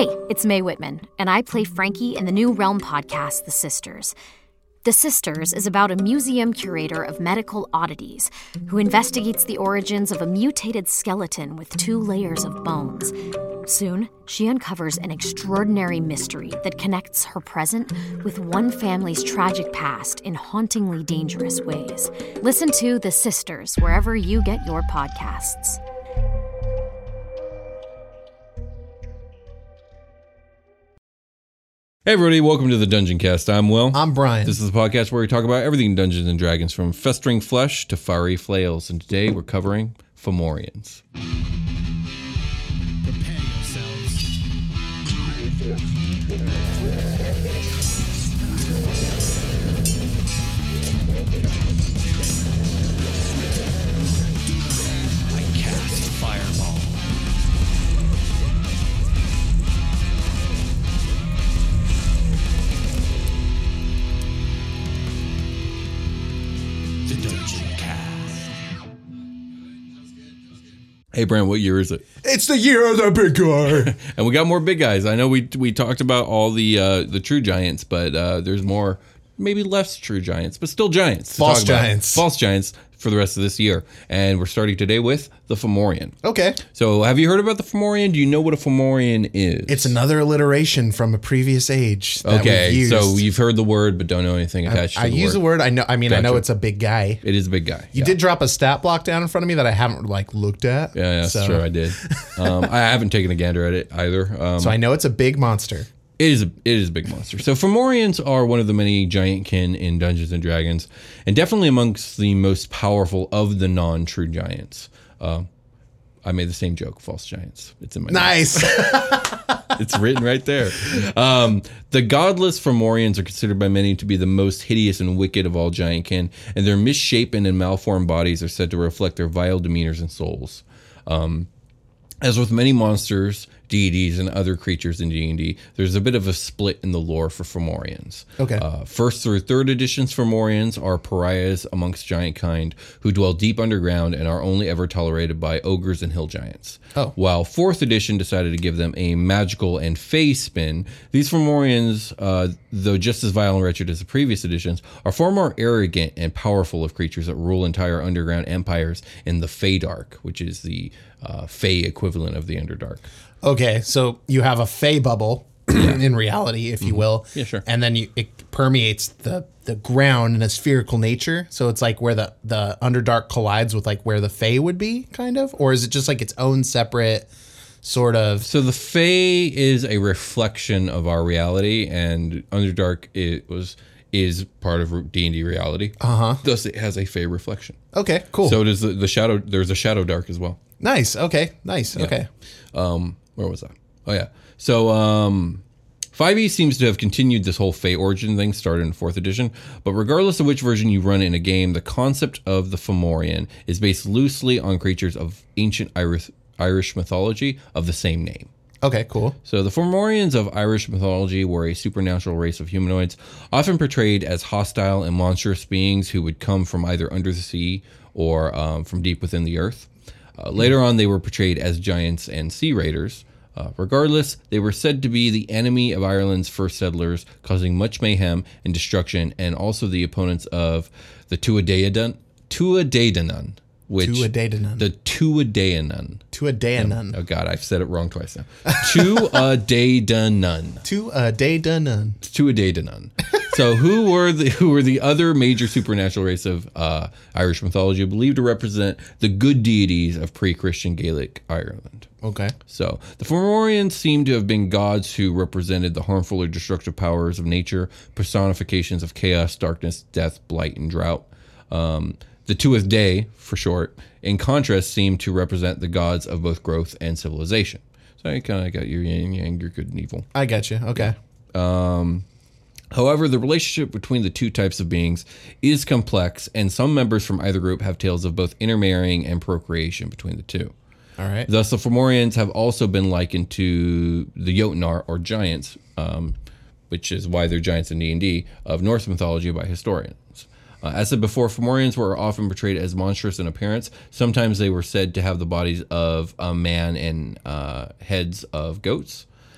Hey, it's Mae Whitman, and I play Frankie in the new Realm podcast, The Sisters. The Sisters is about a museum curator of medical oddities who investigates the origins of a mutated skeleton with 2 layers of bones. Soon, she uncovers an extraordinary mystery that connects her present with one family's tragic past in hauntingly dangerous ways. Listen to The Sisters wherever you get your podcasts. Hey everybody, welcome to the Dungeon Cast. I'm Will. I'm Brian. This is the podcast where we talk about everything Dungeons and Dragons, from festering flesh to fiery flails. And today we're covering Fomorians. Prepare yourselves. I cast Fireball. The Dungeon Cast. Hey Brent, what year is it? It's the year of the big guy. And we got more big guys. I know we talked about all the true giants, but there's more, maybe less true giants, but still giants. False giants. False giants for the rest of this year. And we're starting today with the Fomorian. Okay. So have you heard about the Fomorian? Do you know what a Fomorian is? It's another alliteration from a previous age that Okay, we've used. so you've heard the word, but don't know anything attached to I the use word. the word. I know. I mean, I know Gotcha. it's a big guy. It is a big guy. You did drop a stat block down in front of me that I haven't looked at. Yeah, that's so, true. I did. I haven't taken a gander at it either. So I know it's a big monster. It is a big monster. So Fomorians are one of the many giant kin in Dungeons and Dragons, and definitely amongst the most powerful of the non-true giants. I made the same joke, false giants. It's in my Nice. It's written right there. The godless Fomorians are considered by many to be the most hideous and wicked of all giant kin, and their misshapen and malformed bodies are said to reflect their vile demeanors and souls. As with many monsters, deities, and other creatures in D&D, there's a bit of a split in the lore for Fomorians. Okay. First through third editions Fomorians are pariahs amongst giant kind who dwell deep underground and are only ever tolerated by ogres and hill giants. Oh. While fourth edition decided to give them a magical and fey spin, these Fomorians, though just as vile and wretched as the previous editions, are far more arrogant and powerful of creatures that rule entire underground empires in the Feydark, which is the Fey equivalent of the Underdark. Okay, so you have a fey bubble in reality, if you will. Yeah, sure. And then it permeates the ground in a spherical nature. So it's like where the Underdark collides with where the fey would be, kind of? Or is it just its own separate sort of... So the Fey is a reflection of our reality, and Underdark is part of D&D reality. Thus, it has a Fey reflection. Okay, cool. So does the Shadow. There's a Shadow Dark as well. Nice. Okay. Nice. Okay. Where was I? Oh yeah. So 5e seems to have continued this whole Fey origin thing started in 4th edition, but regardless of which version you run in a game, the concept of the Fomorian is based loosely on creatures of ancient Irish mythology of the same name. Okay, cool. So the Fomorians of Irish mythology were a supernatural race of humanoids, often portrayed as hostile and monstrous beings who would come from either under the sea or from deep within the earth. Later on, they were portrayed as giants and sea raiders. Regardless, they were said to be the enemy of Ireland's first settlers, causing much mayhem and destruction, and also the opponents of the Tuatha Dé Danann. The Tuatha Dé Danann. Oh God, I've said it wrong twice now. Tuatha Dé Danann. Tuatha Dé Danann. So who were the other major supernatural race of Irish mythology believed to represent the good deities of pre-Christian Gaelic Ireland? Okay. So the Fomorians seem to have been gods who represented the harmful or destructive powers of nature, personifications of chaos, darkness, death, blight, and drought. The Tuatha Dé, for short, in contrast, seem to represent the gods of both growth and civilization. So you kind of got your yin and yang, your good and evil. I got you. Okay. However, the relationship between the two types of beings is complex, and some members from either group have tales of both intermarrying and procreation between the two. All right. Thus, the Fomorians have also been likened to the Jotnar, or giants, which is why they're giants in D&D, of Norse mythology by historians. As said before, Fomorians were often portrayed as monstrous in appearance. Sometimes they were said to have the bodies of a man and heads of goats.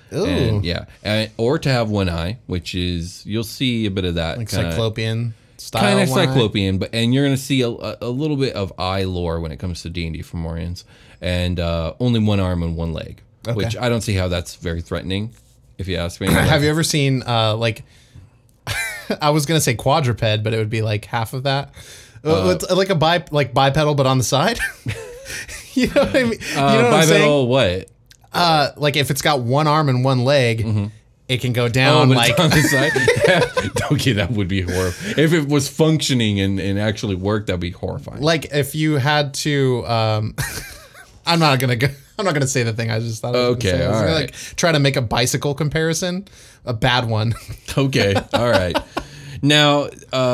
Ooh. And yeah, or to have one eye, which is you'll see a bit of that Like kinda- cyclopean style. kind of one eye? cyclopean, and you're going to see a little bit of eye lore when it comes to D&D Fomorians, and only one arm and one leg, which I don't see how that's very threatening, if you ask me. Have you ever seen like I was gonna say quadruped, but it would be like half of that. It's like a bipedal, but on the side. You know what I mean? You know what I'm saying? bipedal what? Like if it's got one arm and one leg, it can go down but like it's on the side. Okay, that would be horrible. If it was functioning and actually worked, that'd be horrifying. like if you had to. I'm not gonna say the thing I just thought. I was Okay, gonna say. I was all gonna, right. like try to make a bicycle comparison, a bad one. Okay, all right. Now,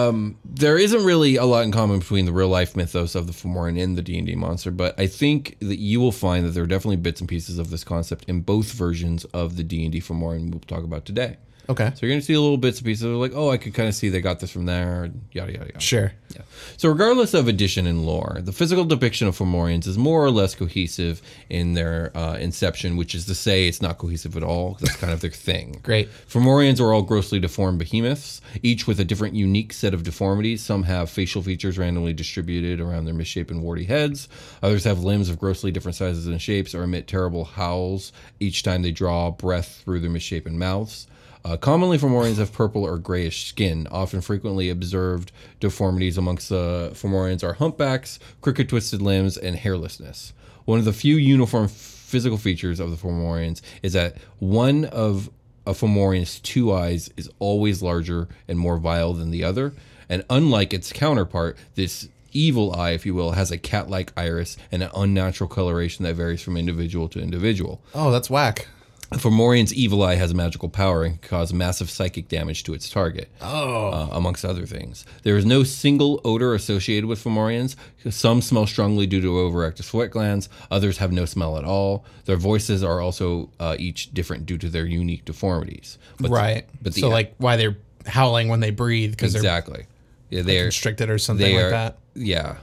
there isn't really a lot in common between the real life mythos of the Fomorian and the D&D monster, but I think that you will find that there are definitely bits and pieces of this concept in both versions of the D&D Fomorian we'll talk about today. Okay, So you're going to see little bits and pieces of like, oh, I could kind of see they got this from there, yada, yada, yada. sure. Yeah. So regardless of edition and lore, the physical depiction of Fomorians is more or less cohesive in their inception, which is to say it's not cohesive at all. That's kind of their thing. Great. Fomorians are all grossly deformed behemoths, each with a different unique set of deformities. Some have facial features randomly distributed around their misshapen warty heads. Others have limbs of grossly different sizes and shapes or emit terrible howls each time they draw breath through their misshapen mouths. Commonly, Fomorians have purple or grayish skin. Often frequently observed deformities amongst the Fomorians are humpbacks, crooked twisted limbs, and hairlessness. One of the few uniform physical features of the Fomorians is that one of a Fomorian's two eyes is always larger and more vile than the other. And unlike its counterpart, this evil eye, if you will, has a cat-like iris and an unnatural coloration that varies from individual to individual. Oh, that's whack. Fomorian's evil eye has magical power and can cause massive psychic damage to its target, amongst other things. There is no single odor associated with Fomorians. Some smell strongly due to overactive sweat glands. Others have no smell at all. Their voices are also each different due to their unique deformities. But Right. So like why they're howling when they breathe because they're exactly. Yeah, they're constricted or something they like are, that. Yeah,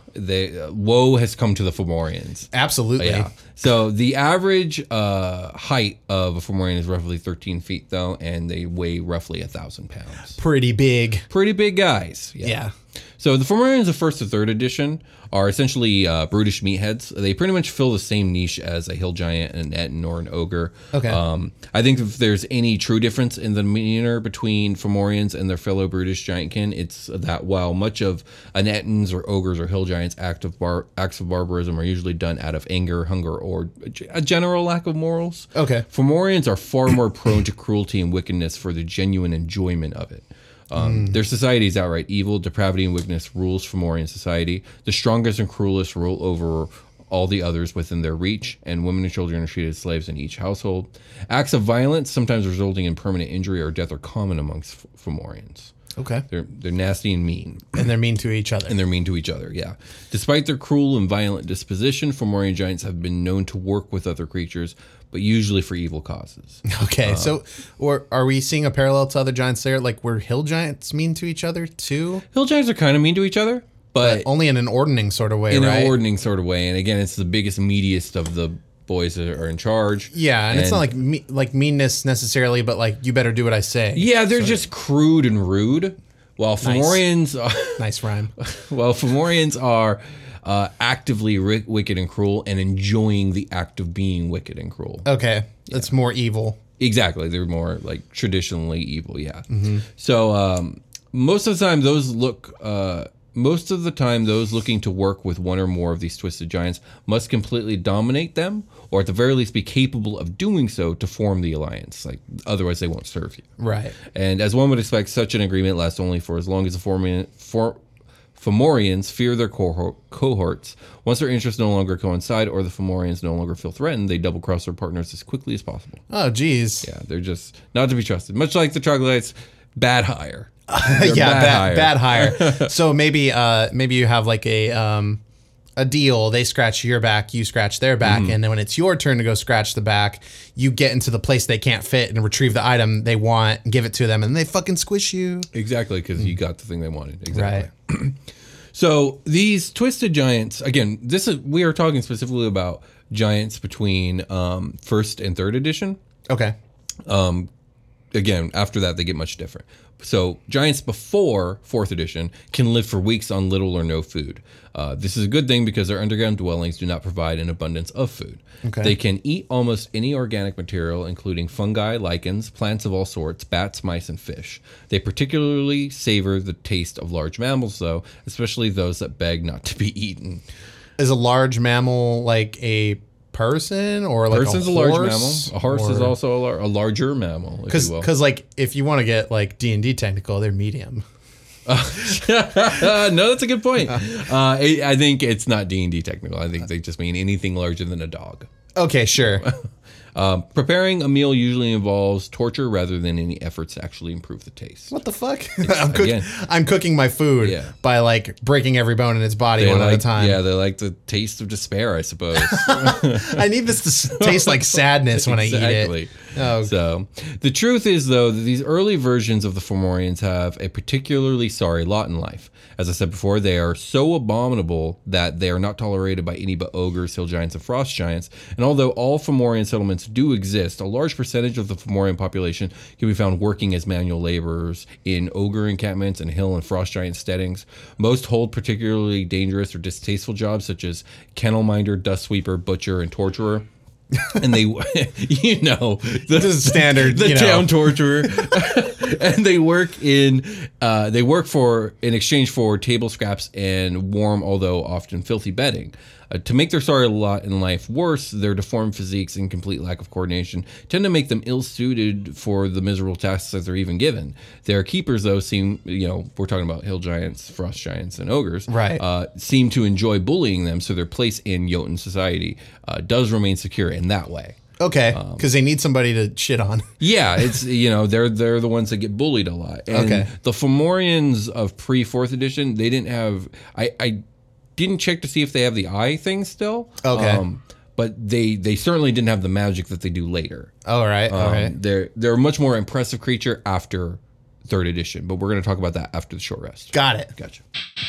woe has come to the Fomorians. Absolutely. Yeah. So the average height of a Fomorian is roughly 13 feet, though, and they weigh roughly 1,000 pounds. Pretty big. Pretty big guys. Yeah. So the Fomorians of first to third edition are essentially brutish meatheads. They pretty much fill the same niche as a hill giant, an Etten, or an ogre. Okay. I think if there's any true difference in the demeanor between Fomorians and their fellow brutish giantkin, it's that while much of an Ettins or ogres or hill giants' acts of barbarism are usually done out of anger, hunger, or a general lack of morals, Okay. Fomorians are far more prone to cruelty and wickedness for the genuine enjoyment of it. Their society is outright evil. Depravity and wickedness rules Fomorian society. The strongest and cruelest rule over all the others within their reach, and women and children are treated as slaves in each household. Acts of violence, sometimes resulting in permanent injury or death, are common amongst Fomorians. Okay. They're nasty and mean. And they're mean to each other. And they're mean to each other, yeah. Despite their cruel and violent disposition, Fomorian giants have been known to work with other creatures, but usually for evil causes. Okay. So or are we seeing a parallel to other giants there? Like were hill giants mean to each other too? Hill giants are kind of mean to each other, but Only in an ordning sort of way, in right? an ordning sort of way. And again, it's the biggest, meatiest of the boys that are in charge. Yeah, and it's not like meanness necessarily, but like you better do what I say. Yeah, they're just crude and rude. While Fomorians Nice rhyme. Fomorians are actively wicked and cruel and enjoying the act of being wicked and cruel. Okay. That's more evil. Exactly. They're more like traditionally evil, yeah. So most of the time those looking to work with one or more of these twisted giants must completely dominate them, or at the very least be capable of doing so to form the alliance. Like otherwise they won't serve you. Right. And as one would expect, such an agreement lasts only for as long as the Fomorians fear their cohorts. Once their interests no longer coincide or the Fomorians no longer feel threatened, they double-cross their partners as quickly as possible. Oh, geez. Yeah, they're just not to be trusted. Much like the Troglodytes, bad hire. Yeah, bad hire. So maybe you have like a deal. They scratch your back, you scratch their back, and then when it's your turn to go scratch the back, you get into the place they can't fit and retrieve the item they want and give it to them, and they fucking squish you. Exactly, because you got the thing they wanted. Exactly. Right. So these twisted giants, again, we are talking specifically about giants between first and third edition. Okay. Again, after that, they get much different. So giants before 4th edition can live for weeks on little or no food. This is a good thing because their underground dwellings do not provide an abundance of food. Okay. They can eat almost any organic material, including fungi, lichens, plants of all sorts, bats, mice, and fish. They particularly savor the taste of large mammals, though, especially those that beg not to be eaten. Is a large mammal like a person or like Person's a a horse? large mammal. A horse is also a larger mammal, if you will. Because like if you want to get like D&D technical, they're medium. No, that's a good point. I think it's not D&D technical. I think they just mean anything larger than a dog. Okay, sure. Preparing a meal usually involves torture rather than any efforts to actually improve the taste. What the fuck? Again. I'm cooking my food by like breaking every bone in its body one at a time. Yeah, they like the taste of despair, I suppose. I need this to taste like sadness when I eat it. Oh. So the truth is, though, that these early versions of the Fomorians have a particularly sorry lot in life. As I said before, they are so abominable that they are not tolerated by any but ogres, hill giants, and frost giants. And although all Fomorian settlements do exist, a large percentage of the Fomorian population can be found working as manual laborers in ogre encampments and hill and frost giant steadings. Most hold particularly dangerous or distasteful jobs such as kennel minder, dust sweeper, butcher, and torturer. And they, this is standard, the town torturer, and they work in exchange for table scraps and warm, although often filthy bedding. To make their sorry lot in life worse, their deformed physiques and complete lack of coordination tend to make them ill-suited for the miserable tasks that they're even given. Their keepers, though, seem, we're talking about hill giants, frost giants, and ogres, right? Seem to enjoy bullying them, so their place in Jotun society does remain secure in that way. Okay, because they need somebody to shit on. Yeah, it's they're the ones that get bullied a lot. And the Fomorians of pre-4th edition, they didn't have I didn't check to see if they have the eye thing still. Okay. But they certainly didn't have the magic that they do later. All right. They're a much more impressive creature after 3rd edition, but we're going to talk about that after the short rest. Got it. Gotcha.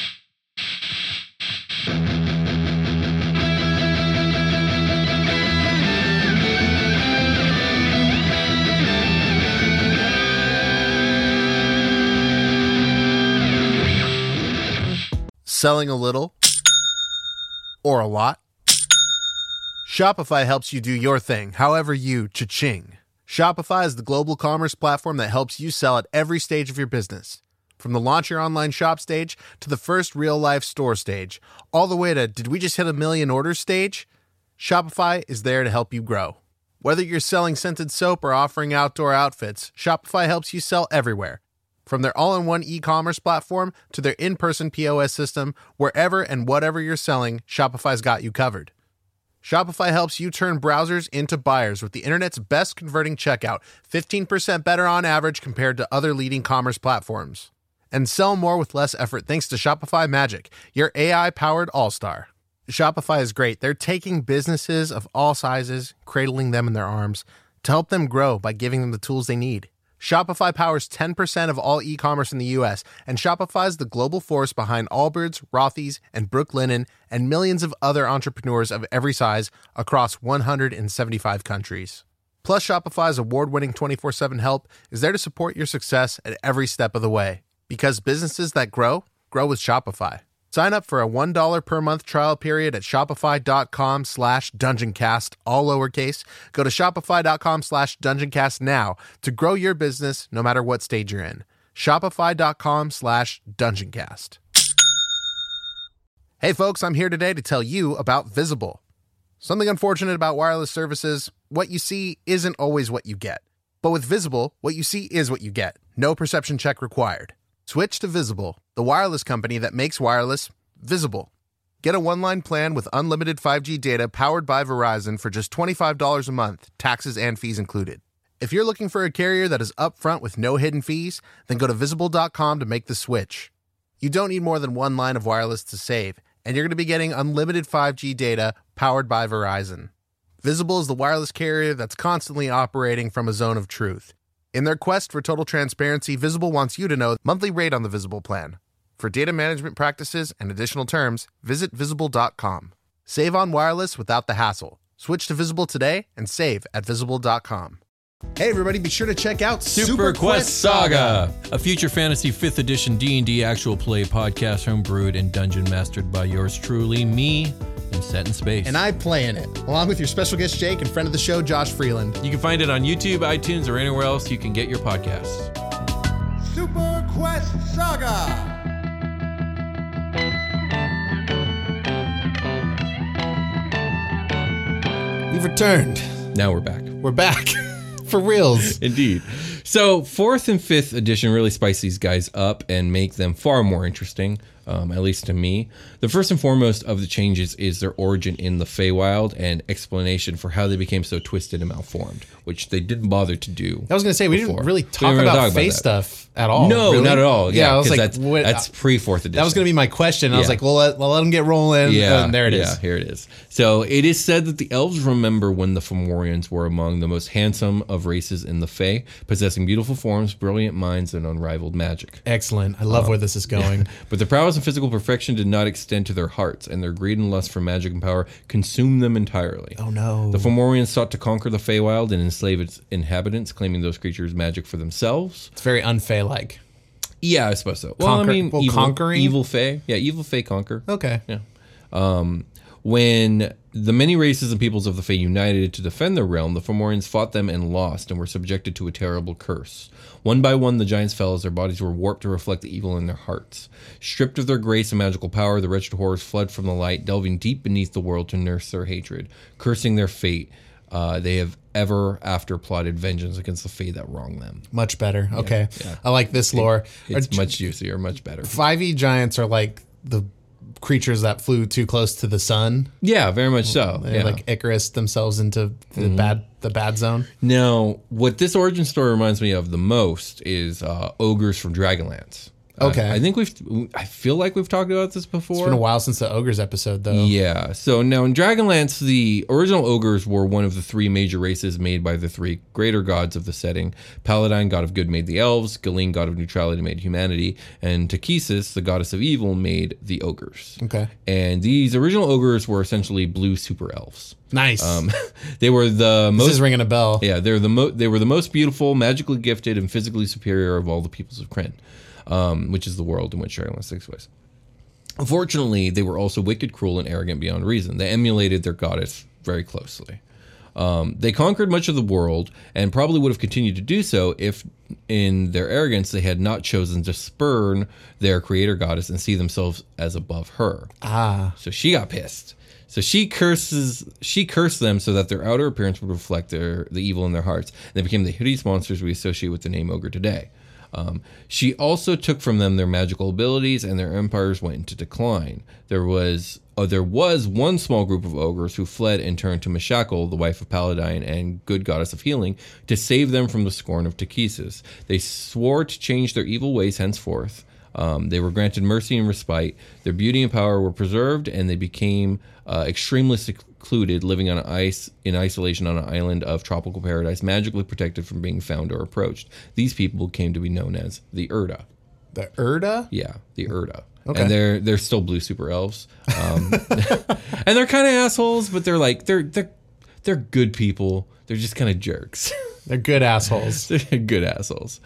Selling a little or a lot? Shopify helps you do your thing, however you cha-ching. Shopify is the global commerce platform that helps you sell at every stage of your business. From the launch your online shop stage to the first real-life store stage, all the way to did we just hit 1 million orders stage? Shopify is there to help you grow. Whether you're selling scented soap or offering outdoor outfits, Shopify helps you sell everywhere. From their all-in-one e-commerce platform to their in-person POS system, wherever and whatever you're selling, Shopify's got you covered. Shopify helps you turn browsers into buyers with the internet's best converting checkout, 15% better on average compared to other leading commerce platforms. And sell more with less effort thanks to Shopify Magic, your AI-powered all-star. Shopify is great. They're taking businesses of all sizes, cradling them in their arms, to help them grow by giving them the tools they need. Shopify powers 10% of all e-commerce in the U.S., and Shopify's the global force behind Allbirds, Rothy's, and Brooklinen, and millions of other entrepreneurs of every size across 175 countries. Plus, Shopify's award-winning 24/7 help is there to support your success at every step of the way. Because businesses that grow, grow with Shopify. Sign up for a $1 per month trial period at shopify.com/dungeoncast, all lowercase. Go to shopify.com/dungeoncast now to grow your business no matter what stage you're in. Shopify.com/dungeoncast. Hey folks, I'm here today to tell you about Visible. Something unfortunate about wireless services, what you see isn't always what you get. But with Visible, what you see is what you get. No perception check required. Switch to Visible, the wireless company that makes wireless visible. Get a one-line plan with unlimited 5G data powered by Verizon for just $25 a month, taxes and fees included. If you're looking for a carrier that is upfront with no hidden fees, then go to Visible.com to make the switch. You don't need more than one line of wireless to save, and you're going to be getting unlimited 5G data powered by Verizon. Visible is the wireless carrier that's constantly operating from a zone of truth. In their quest for total transparency, Visible wants you to know the monthly rate on the Visible plan. For data management practices and additional terms, visit Visible.com. Save on wireless without the hassle. Switch to Visible today and save at Visible.com. Hey everybody, be sure to check out Super Quest Saga, a future fantasy 5th edition D&D actual play podcast homebrewed and dungeon mastered by yours truly, me, and set in space. And I play in it, along with your special guest Jake and friend of the show, Josh Freeland. You can find it on YouTube, iTunes, or anywhere else you can get your podcasts. Super Quest Saga! We've returned. Now we're back. We're back. For reals. Indeed. So 4th and 5th edition really spice these guys up and make them far more interesting, at least to me. The first and foremost of the changes is their origin in the Feywild and explanation for how they became so twisted and malformed, which they didn't bother to do. I was going to say, we before. didn't really We talk didn't really about Fey stuff at all. No, really. not at all. Yeah, I was 'cause like, that's pre-4th edition. That was going to be my question. I was Yeah. like, well, let them get rolling. Yeah, And there it is. Yeah, here it is. So it is said that the elves remember when the Fomorians were among the most handsome of races in the Fae, possessing beautiful forms, brilliant minds, and unrivaled magic. Excellent. I love where this is going. But their prowess and physical perfection did not extend to their hearts, and their greed and lust for magic and power consumed them entirely. Oh, no. The Fomorians sought to conquer the Feywild and enslave its inhabitants, claiming those creatures' magic for themselves. It's very un-Fey-like. Yeah, I suppose so. Well, Conquer- I mean, well, evil, conquering? evil Fae. Yeah, evil Fae conquer. Okay. Yeah. When the many races and peoples of the Fae united to defend their realm, the Fomorians fought them and lost, and were subjected to a terrible curse. One by one, the giants fell as their bodies were warped to reflect the evil in their hearts. Stripped of their grace and magical power, the wretched horrors fled from the light, delving deep beneath the world to nurse their hatred. Cursing their fate, they have ever after plotted vengeance against the Fae that wronged them. Much better. Okay. yeah. I like this lore. It's much juicier, much better. 5e giants are like the creatures that flew too close to the sun. Yeah, very much so. They Yeah. like Icarus themselves into the bad zone. Now, what this origin story reminds me of the most is ogres from Dragonlance. Okay. I feel like we've talked about this before. It's been a while since the ogres episode, though. Yeah. So now in Dragonlance, the original ogres were one of the 3 major races made by the 3 greater gods of the setting. Paladine, god of good, made the elves. Galeen, god of neutrality, made humanity. And Takesis, the goddess of evil, made the ogres. Okay. And these original ogres were essentially blue super elves. Nice. They were the most. This is ringing a bell. Yeah, they were the most beautiful, magically gifted, and physically superior of all the peoples of Krynn, which is the world in which Dragonlance takes place. Unfortunately, they were also wicked, cruel, and arrogant beyond reason. They emulated their goddess very closely. They conquered much of the world and probably would have continued to do so if, in their arrogance, they had not chosen to spurn their creator goddess and see themselves as above her. So she got pissed. So she cursed them so that their outer appearance would reflect the evil in their hearts. They became the hideous monsters we associate with the name ogre today. She also took from them their magical abilities, and their empires went into decline. There was one small group of ogres who fled and turned to Meshakal, the wife of Paladine and good goddess of healing, to save them from the scorn of Takesis. They swore to change their evil ways henceforth. They were granted mercy and respite. Their beauty and power were preserved, and they became extremely secluded, living in isolation on an island of tropical paradise, magically protected from being found or approached. These people came to be known as the Urda. The Urda? Yeah, the Urda. Okay. And they're still blue super elves, and they're kind of assholes, but they're good people. They're just kind of jerks. They're good assholes. They're good assholes.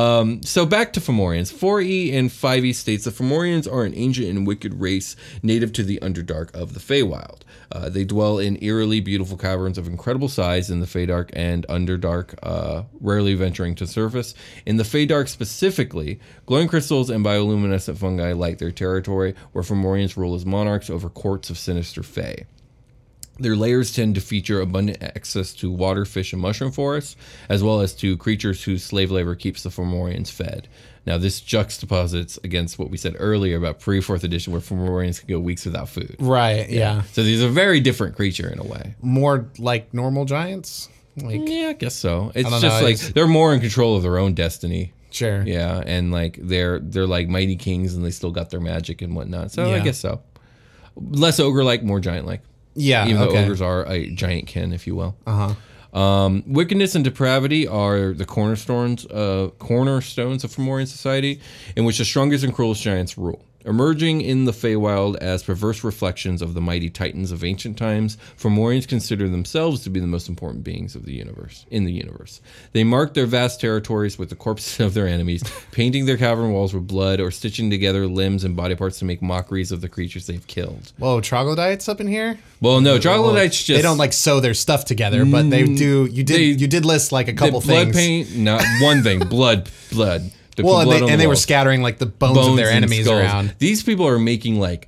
So back to Fomorians. 4e and 5e states that Fomorians are an ancient and wicked race native to the Underdark of the Feywild. They dwell in eerily beautiful caverns of incredible size in the Feydark and Underdark, rarely venturing to surface. In the Feydark specifically, glowing crystals and bioluminescent fungi light their territory, where Fomorians rule as monarchs over courts of sinister Fey. Their layers tend to feature abundant access to water, fish, and mushroom forests, as well as to creatures whose slave labor keeps the Fomorians fed. Now, this juxtaposits against what we said earlier about pre-4th edition, where Fomorians can go weeks without food. Right, yeah. So these are a very different creature in a way. More like normal giants? Yeah, I guess so. It's don't just know, like they're more in control of their own destiny. Sure. Yeah, and like they're like mighty kings, and they still got their magic and whatnot. So I Yeah. guess so. Less ogre-like, more giant-like. Yeah, Even though okay. ogres are a giant kin, if you will. Wickedness and depravity are the cornerstones of Fomorian society, in which the strongest and cruelest giants rule. Emerging in the Feywild as perverse reflections of the mighty titans of ancient times, Fomorians consider themselves to be the most important beings of the universe. They mark their vast territories with the corpses of their enemies, painting their cavern walls with blood or stitching together limbs and body parts to make mockeries of the creatures they've killed. Whoa, troglodytes up in here? Well, no, troglodytes just... They don't like sew their stuff together, but they do. You did list like a couple blood things. paint, not one thing. Blood. Well, and they were scattering like the bones of their enemies skulls around. These people are making like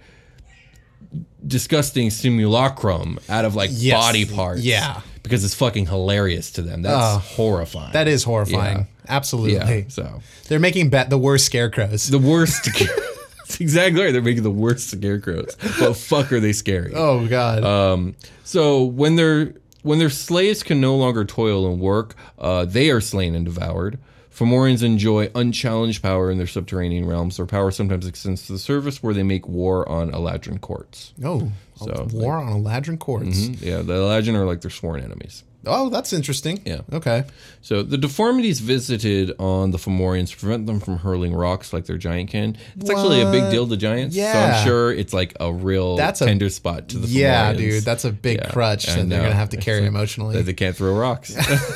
disgusting simulacrum out of like body parts. Yeah. Because it's fucking hilarious to them. That's horrifying. That is horrifying. Yeah. Absolutely. Yeah, so they're making the worst scarecrows. the worst. That's exactly right. They're making the worst scarecrows. But fuck, are they scary? Oh God. So when their slaves can no longer toil and work, they are slain and devoured. Fomorians enjoy unchallenged power in their subterranean realms. Their power sometimes extends to the surface, where they make war on Eladrin courts. Oh, so war on Eladrin courts. Yeah, the Eladrin are like their sworn enemies. Oh, that's interesting. Yeah. Okay. So the deformities visited on the Fomorians prevent them from hurling rocks like their giant can. It's actually a big deal to giants. Yeah. So I'm sure it's like a real tender spot to the Fomorians. Yeah, dude, that's a big crutch that they're going to have to carry emotionally. That they can't throw rocks.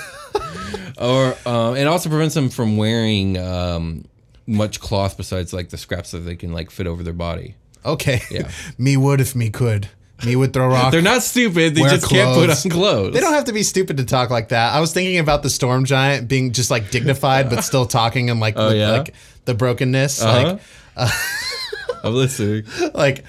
Or it also prevents them from wearing much cloth besides like the scraps that they can like fit over their body. Okay. Yeah. Me would if me could. Me would throw rocks. They're not stupid. They Wear just can't put clothes. on clothes. They don't have to be stupid to talk like that. I was thinking about the storm giant being just like dignified, but still talking and like, like the brokenness. Like, I'm listening. Like,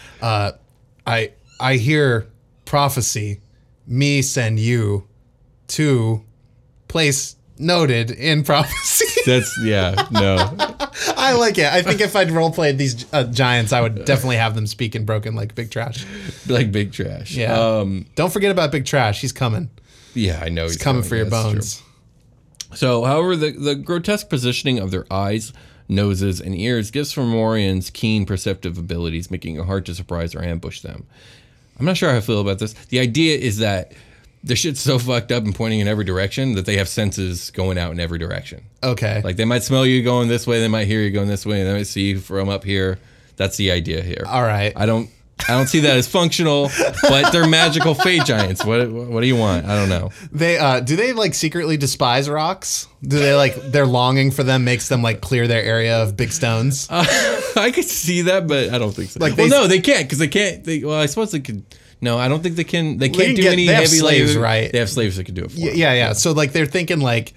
I hear prophecy. Me send you to place noted in prophecy. That's no. I like it. I think if I'd roleplayed these giants, I would definitely have them speak in broken like Big Trash. Like Big Trash. Yeah. Don't forget about Big Trash. He's coming. Yeah, I know he's coming for your bones. True. So, however, the grotesque positioning of their eyes, noses, and ears gives Fomorians keen perceptive abilities, making it hard to surprise or ambush them. I'm not sure how I feel about this. The idea is that the shit's so fucked up and pointing in every direction that they have senses going out in every direction. Okay. Like they might smell you going this way, they might hear you going this way, and they might see you from up here. That's the idea here. All right. I don't see that as functional, but they're magical fey giants. What do you want? I don't know. They do they like secretly despise rocks? Do they like their longing for them makes them like clear their area of big stones? I could see that, but I don't think so. Like no, they can't because they can't. Well, I suppose they could. No, I don't think they can. They can't do any heavy slaves, labor. Right? They have slaves that can do it for them. Yeah. So like they're thinking like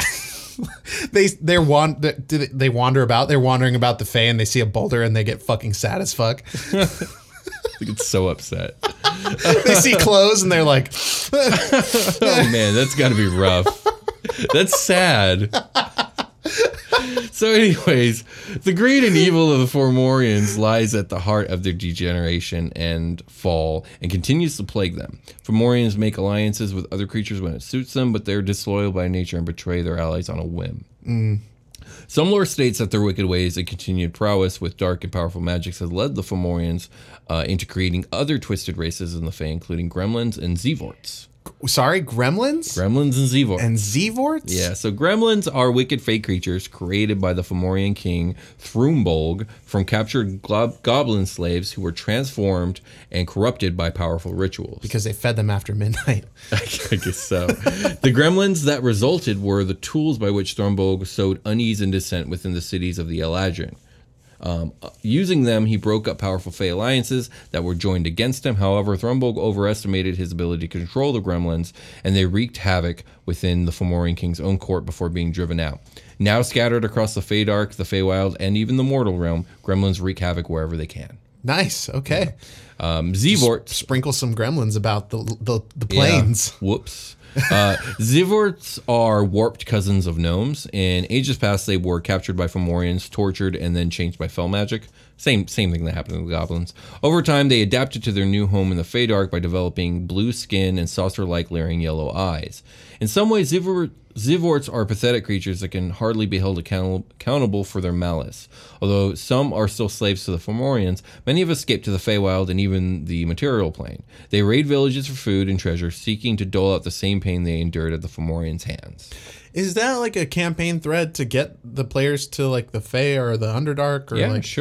they wander about. They're wandering about the Fae and they see a boulder and they get fucking sad as fuck. They get so upset. They see clothes and they're like, "Oh man, that's got to be rough. That's sad." So anyways, the greed and evil of the Fomorians lies at the heart of their degeneration and fall and continues to plague them. Fomorians make alliances with other creatures when it suits them, but they're disloyal by nature and betray their allies on a whim. Some lore states that their wicked ways and continued prowess with dark and powerful magics has led the Fomorians into creating other twisted races in the Fae, including gremlins and Zevorts. Sorry, gremlins? Gremlins and Zevorts. And Zevorts? Yeah, so gremlins are wicked fey creatures created by the Fomorian king Thrumbolg from captured goblin slaves who were transformed and corrupted by powerful rituals. Because they fed them after midnight. I guess so. The gremlins that resulted were the tools by which Thrumbolg sowed unease and dissent within the cities of the Eladrin. Using them, he broke up powerful Fey alliances that were joined against him. However, Thrumbolg overestimated his ability to control the gremlins, and they wreaked havoc within the Fomorian king's own court before being driven out. Now scattered across the Feydark, the Feywild, and even the mortal realm, gremlins wreak havoc wherever they can. Nice. Okay. Zevorts sprinkle some gremlins about the plains. Yeah. Whoops. Zevorts are warped cousins of gnomes. In ages past, they were captured by Fomorians, tortured, and then changed by fel magic. Same thing that happened to the goblins. Over time, they adapted to their new home in the Feydark by developing blue skin and saucer-like glaring yellow eyes. In some ways, Zevorts are pathetic creatures that can hardly be held accountable for their malice. Although some are still slaves to the Fomorians, many have escaped to the Feywild and even the material plane. They raid villages for food and treasure, seeking to dole out the same pain they endured at the Fomorians' hands. Is that like a campaign thread to get the players to like the Fey or the Underdark? Or yeah, like, sure. I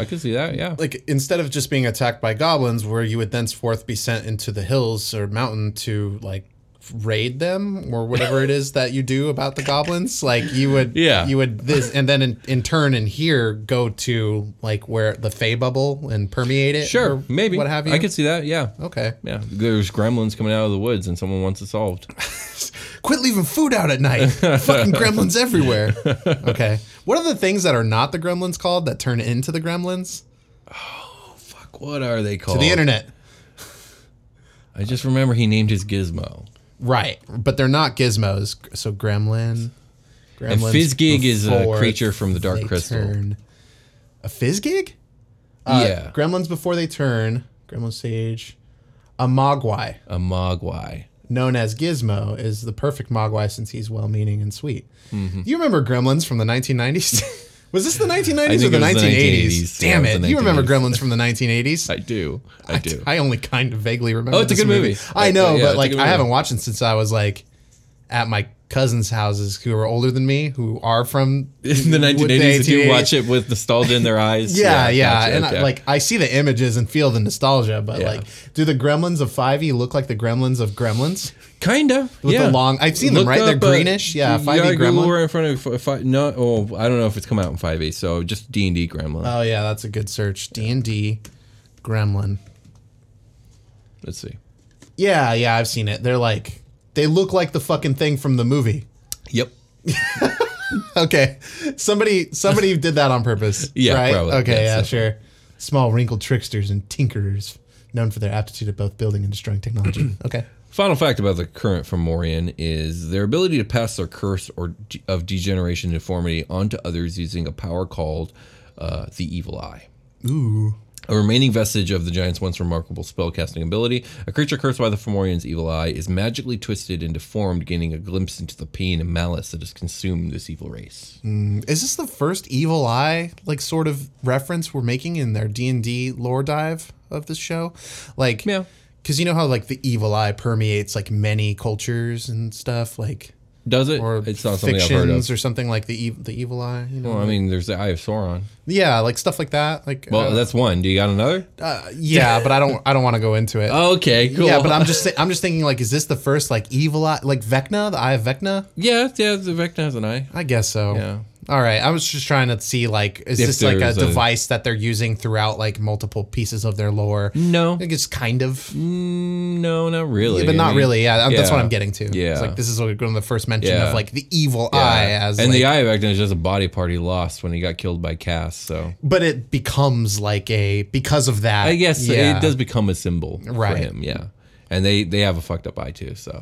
I could see that. Yeah. Like, instead of just being attacked by goblins, where you would thenceforth be sent into the hills or mountain to, like, raid them or whatever it is that you do about the goblins, like you would and then in turn in here go to like where the Fey bubble and permeate it. Sure, maybe what have you. I could see that. Yeah. Okay. Yeah. There's gremlins coming out of the woods and someone wants it solved. Quit leaving food out at night. Fucking gremlins everywhere. Okay. What are the things that are not the gremlins called that turn into the gremlins? Oh fuck! What are they called? To the internet. I just remember he named his gizmo. Right, but they're not gizmos. So gremlin. And Fizzgig is a creature from the Dark Crystal. A Fizzgig? Yeah. Gremlins before they turn. Gremlin stage. A Mogwai, A Mogwai. known as Gizmo, is the perfect Mogwai since he's well-meaning and sweet. You remember Gremlins from the 1990s? Was this the 1990s or the 1980s? Damn it. You remember Gremlins from the 1980s? I do. I only kind of vaguely remember. Oh, it's a good movie. I know, Yeah, but it's a like good I movie. haven't watched it since I was like at my cousins' houses who are older than me, who are from In the 1980s, did you watch it with nostalgia in their eyes? Yeah. gotcha, And okay. I see the images and feel the nostalgia, but Yeah. like, do the Gremlins of 5e look like the Gremlins of Gremlins? Kinda. With yeah. the long, I've seen them, Look right? They're up, greenish. Yeah, you 5e gotta Google Gremlin. right in front of no. Oh, I don't know if it's come out in 5e. So just D&D Gremlin. Oh yeah, that's a good search. D&D Gremlin. Let's see. Yeah, I've seen it. They look like the fucking thing from the movie. Yep. Okay, somebody did that on purpose. Yeah, right? probably. Okay, Yeah, yeah, so- sure. Small wrinkled tricksters and tinkerers, known for their aptitude at both building and destroying technology. Okay. Final fact about the current Fomorian is their ability to pass their curse of degeneration and deformity onto others using a power called the Evil Eye. Ooh. A remaining vestige of the giant's once remarkable spellcasting ability, a creature cursed by the Fomorian's evil eye is magically twisted and deformed, gaining a glimpse into the pain and malice that has consumed this evil race. Is this the first Evil Eye like sort of reference we're making in their D&D lore dive of this show? Like, Yeah. because you know how like the Evil Eye permeates like many cultures and stuff, like Does it? or It's not something I've heard of. fictions or something like the Evil Eye. You know, Well, I mean, there's the Eye of Sauron. yeah, like stuff like that. Like, Well, that's one. Do you got another? yeah, but I don't want to go into it. Okay, cool. Yeah, but I'm just thinking like, is this the first like Evil Eye, like Vecna, the Eye of Vecna? yeah, the Vecna has an eye. I guess so. Yeah. All right. I was just trying to see like, is If this like a there's a- device that they're using throughout like multiple pieces of their lore? No. I think it's kind of, No, not really. yeah, but I not mean, really. Yeah, that's what I'm getting to. Yeah. It's like this is like one of the first mention Yeah. of like the Evil Yeah. Eye as and like, the Eye of Vecna is just a body part he lost when he got killed by Cass. So but it becomes like because of that. I guess yeah. it does become a symbol Right. for him. Yeah, and they have a fucked up eye too. So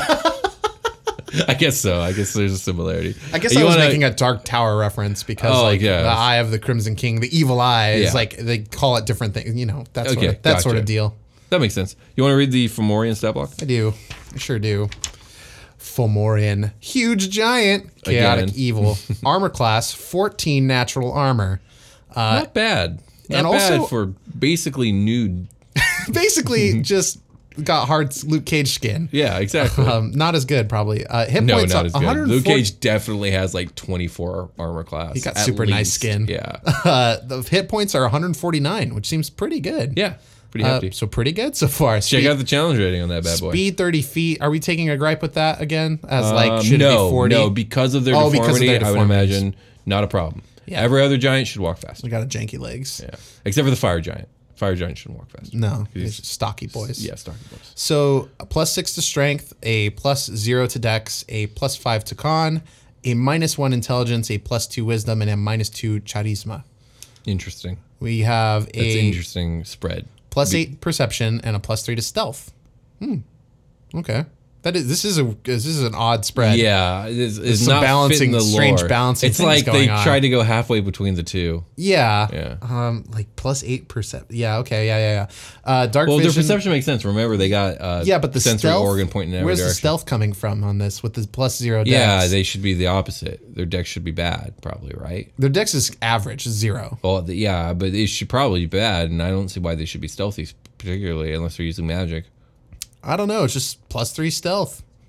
I guess so. I guess there's a similarity. I guess You I was wanna- making a Dark Tower reference because Oh, like yes. the Eye of the Crimson King, the Evil Eye is Yeah. like they call it different things. You know, that sort Okay, of, that sort of gotcha. deal. That makes sense. You want to read the Fomorian stat block? I do. I sure do. Fomorian. Huge giant. Chaotic Again. evil. Armor class, 14 natural armor. Not bad. Not and bad also- for basically nude. Basically, just got hard Luke Cage skin. Yeah, exactly. Not as good, probably. Hit no, points not as good. 140 Luke Cage definitely has like 24 armor class. He got at super nice least. skin. Yeah. The hit points are 149, which seems pretty good. Yeah. Pretty hefty. So pretty good so far. Check out the challenge rating on that bad boy. Speed 30 feet. Are we taking a gripe with that again? As like, should it no, be 40? no, because of their Oh, deformity, because of their I would deformities. imagine not a problem. Yeah. Every other giant should walk faster. We got a janky legs. Yeah. Except for the fire giant. Fire giant shouldn't walk faster. No, He's- it's stocky boys. Yeah, Starky boys. So a +6 to strength, a +0 to dex, a +5 to con, a -1 intelligence, a +2 wisdom, and a -2 charisma. Interesting. We have That's an a interesting spread. +8 perception and a +3 to stealth. Okay. This is an odd spread. Yeah, it's some not balancing- fitting the strange lore. balancing It's things like they going on. tried to go halfway between the two. Yeah. Yeah. Like +8%. Yeah. Okay. Yeah. Dark Well, vision. their perception makes sense. Remember, they got Yeah, but the sensory stealth. organ pointing in every Where's the direction. stealth coming from on this with the +0 dex? Yeah, they should be the opposite. Their dex should be bad, probably, right? Their dex is average, 0. Well, yeah, but it should probably be bad, and I don't see why they should be stealthy, particularly unless they're using magic. I don't know. It's just +3 stealth.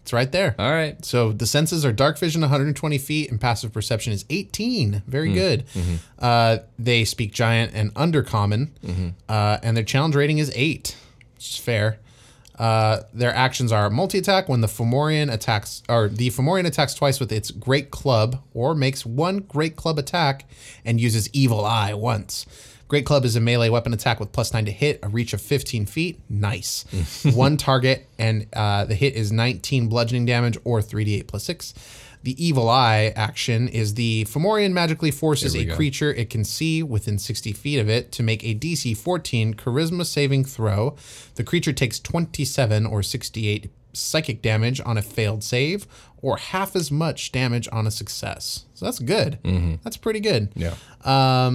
It's right there. All right. So the senses are dark vision 120 feet and passive perception is 18. Very good. They speak giant and undercommon, and their challenge rating is 8, which is fair. Their actions are multi-attack when the Fomorian attacks twice with its Great Club or makes one Great Club attack and uses Evil Eye once. Great Club is a melee weapon attack with +9 to hit, a reach of 15 feet. Nice. One target, and the hit is 19 bludgeoning damage or 3d8 + 6. The Evil Eye action is the Fomorian magically forces a creature it can see within 60 feet of it to make a DC 14 Charisma saving throw. The creature takes 27 or 68 psychic damage on a failed save, or half as much damage on a success. So that's good. That's pretty good. Yeah.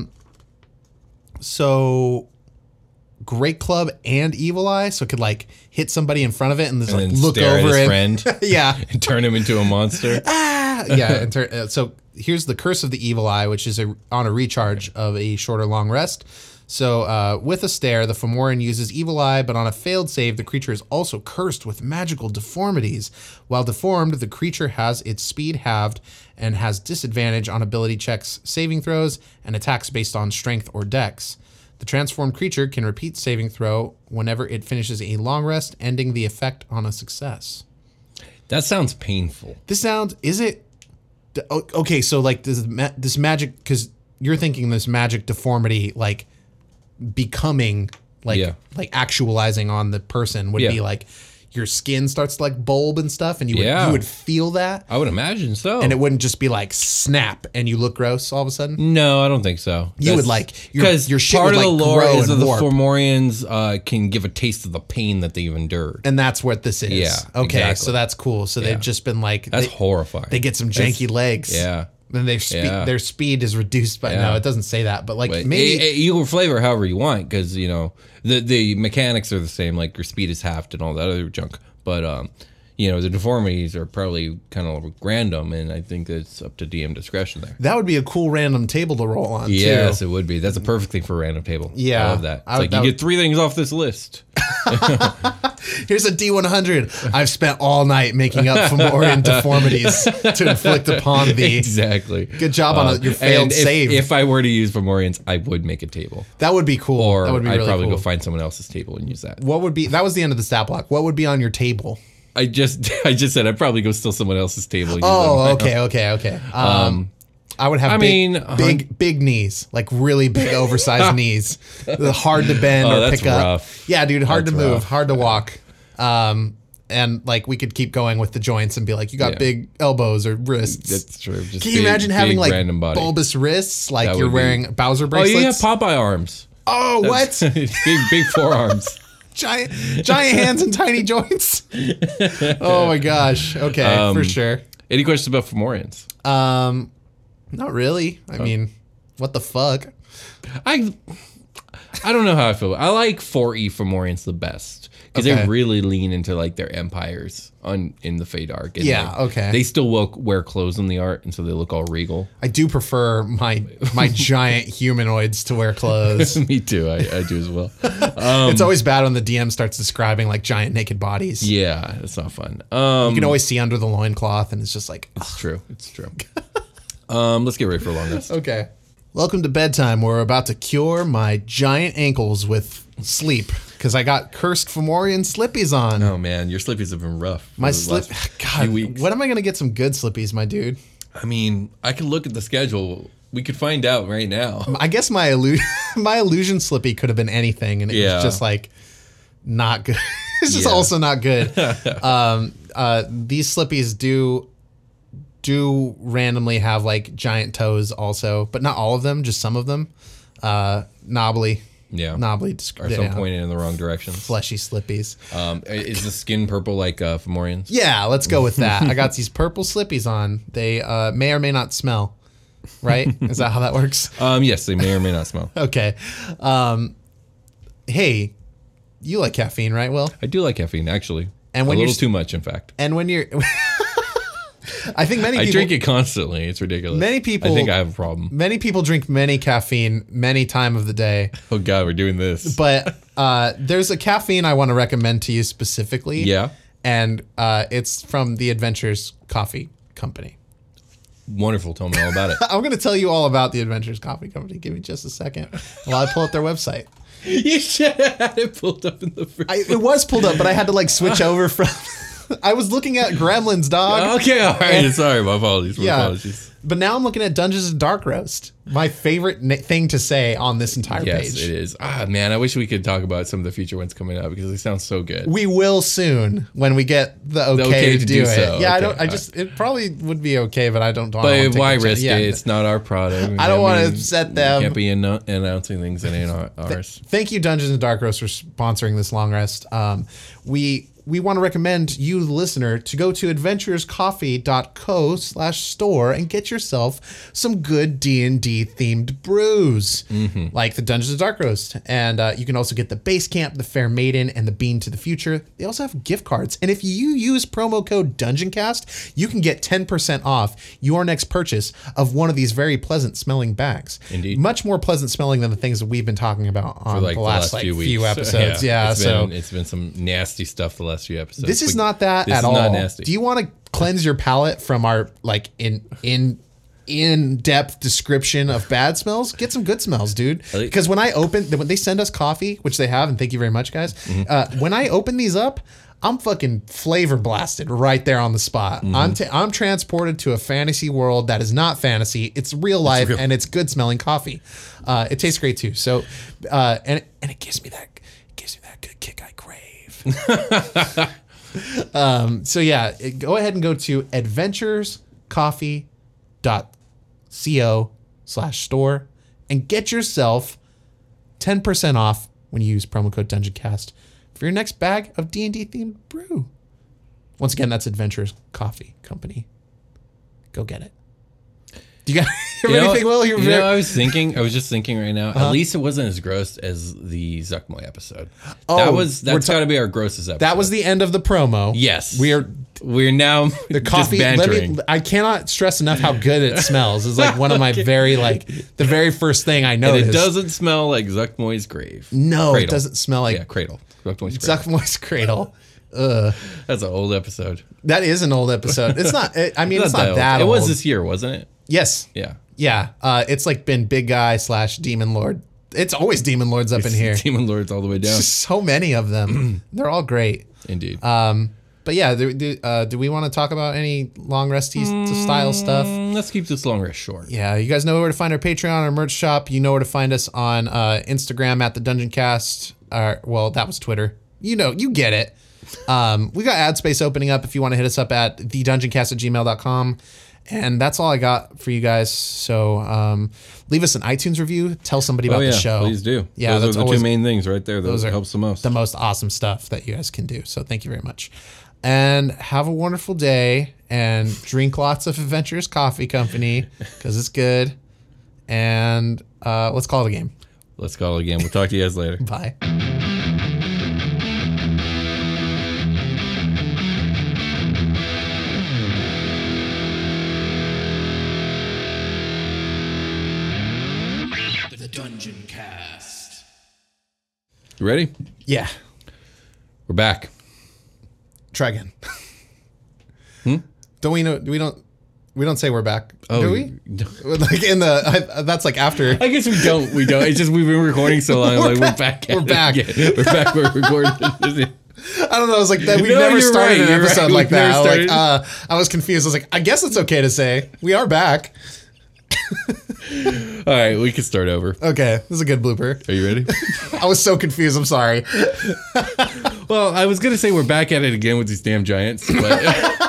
So Great Club and Evil Eye, so it could like hit somebody in front of it and just like look stare over at his it. friend. Yeah. And turn him into a monster. Yeah. So here's the Curse of the Evil Eye, which is on a recharge of a short or long rest. So with a stare, the Fomorian uses Evil Eye, but on a failed save, the creature is also cursed with magical deformities. While deformed, the creature has its speed halved and has disadvantage on ability checks, saving throws, and attacks based on strength or dex. The transformed creature can repeat saving throw whenever it finishes a long rest, ending the effect on a success. That sounds painful. Is it? Okay, so like this magic, because you're thinking this magic deformity, like becoming like actualizing on the person would be like your skin starts to like bulb and stuff, and you would feel that. I would imagine so. And it wouldn't just be like snap and you look gross all of a sudden. No, I don't think so. You would like your shit part would of the like lore grow is that and the warp. Fomorians can give a taste of the pain that they've endured. And that's what this is. Yeah, Okay, exactly. so that's cool. So they've just been like That's horrifying. They get some janky legs. Yeah. Then their speed is reduced by no, it doesn't say that, but like maybe you can flavor however you want, because you know the mechanics are the same. Like your speed is halved and all that other junk, but you know the deformities are probably kind of random, and I think it's up to DM discretion there. that would be a cool random table to roll on. Yes, too. it would be. That's a perfect thing for a random table. Yeah. I love that. It's like you get 3 things off this list. Here's a D100. I've spent all night making up Fomorian deformities to inflict upon thee. Exactly. Good job on your failed and save. If I were to use Fomorians, I would make a table. That would be cool. Or that would be I'd really probably cool. go find someone else's table and use that. What would be? That was the end of the stat block. What would be on your table? I just said I'd probably go steal someone else's table. And use Oh, them. okay. I would have big knees, like really big, oversized knees, hard to bend or that's pick up. rough. Yeah, dude, hard That's to move, rough. hard to walk. And like we could keep going with the joints and be like, you got Yeah. big elbows or wrists. That's true. Just Can you imagine having like random body. bulbous wrists, like That you're would be- wearing Bowser Oh, bracelets? you have Popeye arms. Oh, what? big forearms. giant hands and tiny joints. Oh my gosh. Okay, for sure. Any questions about Fomorians? Not really. I mean, what the fuck? I don't know how I feel. I like 4E Fomorians the best because Okay. they really lean into like their empires in the Feydark. And, Yeah, like, okay. They still wear clothes in the art, and so they look all regal. I do prefer my giant humanoids to wear clothes. Me too. I do as well. It's always bad when the DM starts describing like giant naked bodies. Yeah, it's not fun. You can always see under the loincloth, and it's just like, It's true. It's true. Let's get ready for a long rest. okay. Welcome to bedtime. We're about to cure my giant ankles with sleep because I got cursed Fomorian slippies on. Oh man, your slippies have been rough. My for the slip. last God, few weeks. when am I going to get some good slippies, my dude? I mean, I could look at the schedule. We could find out right now. I guess my illusion slippy could have been anything, and it was just like not good. It's just also not good. These slippies do randomly have like giant toes also, but not all of them, just some of them. Knobbly. Yeah. Knobbly. Or some pointing in the wrong direction. Fleshy slippies. Is the skin purple like Fomorians? Yeah, let's go with that. I got these purple slippies on. They may or may not smell. Right? Is that how that works? Yes, they may or may not smell. Okay. Hey, you like caffeine, right, Will? I do like caffeine, actually. And when a you're little too much, in fact. And when you're... I think many I people... drink it constantly. It's ridiculous. Many people... I think I have a problem. Many people drink many caffeine many time of the day. Oh, God, we're doing this. But there's a caffeine I want to recommend to you specifically. Yeah. and it's from the Adventures Coffee Company. Wonderful. Tell me all about it. I'm going to tell you all about the Adventures Coffee Company. Give me just a second while I pull up their website. You should have had it pulled up in the first It was pulled up, but I had to like switch over from. I was looking at Gremlins, dog. Okay, all right. Sorry, my apologies. My Yeah. apologies. But now I'm looking at Dungeons and Dark Roast. My favorite thing to say on this entire Yes, page. it is. Ah, man, I wish we could talk about some of the future ones coming up because they sound so good. We will soon when we get the okay to do it. so. Yeah, Okay, it probably would be okay, but I don't. But why risk it? It's not our product. I don't want to upset them. We can't be announcing things that ain't ours. Thank you, Dungeons and Dark Roast, for sponsoring this long rest. We want to recommend you, the listener, to go to adventurescoffee.co/store and get yourself some good D&D themed brews, like the Dungeons and Dark Roast. And you can also get the Base Camp, the Fair Maiden, and the Bean to the Future. They also have gift cards. And if you use promo code DungeonCast, you can get 10% off your next purchase of one of these very pleasant smelling bags. Indeed. Much more pleasant smelling than the things that we've been talking about on For the last few episodes. Yeah, it's been some nasty stuff the last few episodes. This is not that this at is all. Not nasty. Do you want to cleanse your palate from our like in-depth description of bad smells? Get some good smells, dude. Because when they send us coffee, which they have, and thank you very much, guys. When I open these up, I'm fucking flavor blasted right there on the spot. I'm transported to a fantasy world that is not fantasy. It's real life, and it's good smelling coffee. It tastes great too. So, and it gives me that good kick I crave. So yeah, go ahead and go to adventurescoffee.co/store and get yourself 10% off when you use promo code DungeonCast for your next bag of D&D themed brew. Once again, that's Adventures Coffee Company. Go get it. Do you got anything, Will? I was just thinking right now, at least it wasn't as gross as the Zuckmoy episode. That's got to be our grossest episode. That was the end of the promo. Yes. We're now the coffee. just bantering. I cannot stress enough how good it smells. It's like one of my the very first thing I noticed. And it doesn't smell like Zuckmoy's grave. No, Cradle. It doesn't smell like Cradle. Zuckmoy's Cradle. That's an old episode. That is an old episode. It's not. It's not that old. old. It was this year, wasn't it? Yes. Yeah. Yeah. It's like been Big Guy / Demon Lord. It's always Demon Lords up in here. Demon Lords all the way down. So many of them. They're all great. Indeed. But yeah, do we want to talk about any long resty style stuff? Let's keep this long rest short. Yeah, you guys know where to find our Patreon, our merch shop. You know where to find us on Instagram at the DungeonCast. Well, that was Twitter. You get it. We got ad space opening up if you want to hit us up at thedungeoncast@gmail.com. And that's all I got for you guys. So leave us an iTunes review. Tell somebody about the show. Please do. Yeah, those are the two main things right there. Those helps the most. The most awesome stuff that you guys can do. So thank you very much. And have a wonderful day. And drink lots of Adventures Coffee Company because it's good. And let's call it a game. Let's call it a game. We'll talk to you guys later. Bye. Dungeon Cast. You ready? Yeah. We're back. Try again. Don't we know? We don't say we're back. Oh, do we? Like in the that's like after. I guess we don't. It's just we've been recording so long. We're back. We're back. We're back. We're recording. I don't know. I was like that. We've No, never you're started right, an you're episode right. like We've never that. started. I was confused. I was like, I guess it's okay to say we are back. All right, we can start over. Okay, this is a good blooper. Are you ready? I was so confused. I'm sorry. Well, I was gonna say we're back at it again with these damn giants, but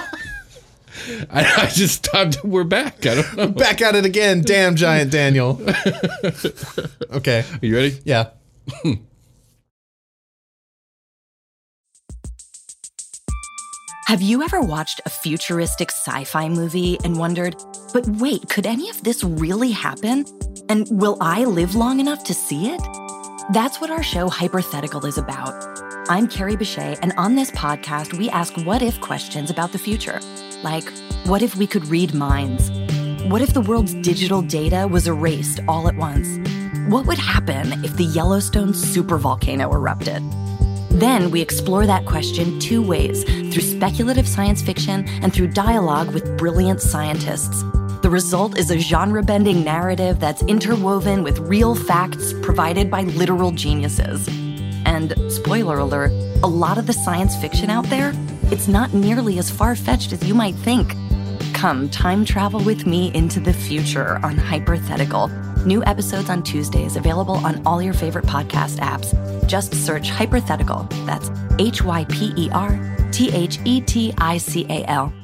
I just stopped. We're back. I don't know. Back at it again. Damn giant Daniel. Okay. Are you ready? Yeah. Have you ever watched a futuristic sci-fi movie and wondered, but wait, could any of this really happen? And will I live long enough to see it? That's what our show Hypothetical is about. I'm Carrie Bechet, and on this podcast, we ask what-if questions about the future. Like, what if we could read minds? What if the world's digital data was erased all at once? What would happen if the Yellowstone supervolcano erupted? Then we explore that question two ways, through speculative science fiction and through dialogue with brilliant scientists. The result is a genre-bending narrative that's interwoven with real facts provided by literal geniuses. And, spoiler alert, a lot of the science fiction out there, it's not nearly as far-fetched as you might think. Come time travel with me into the future on Hypothetical. New episodes on Tuesdays, available on all your favorite podcast apps. Just search Hypothetical. That's Hyperthetical.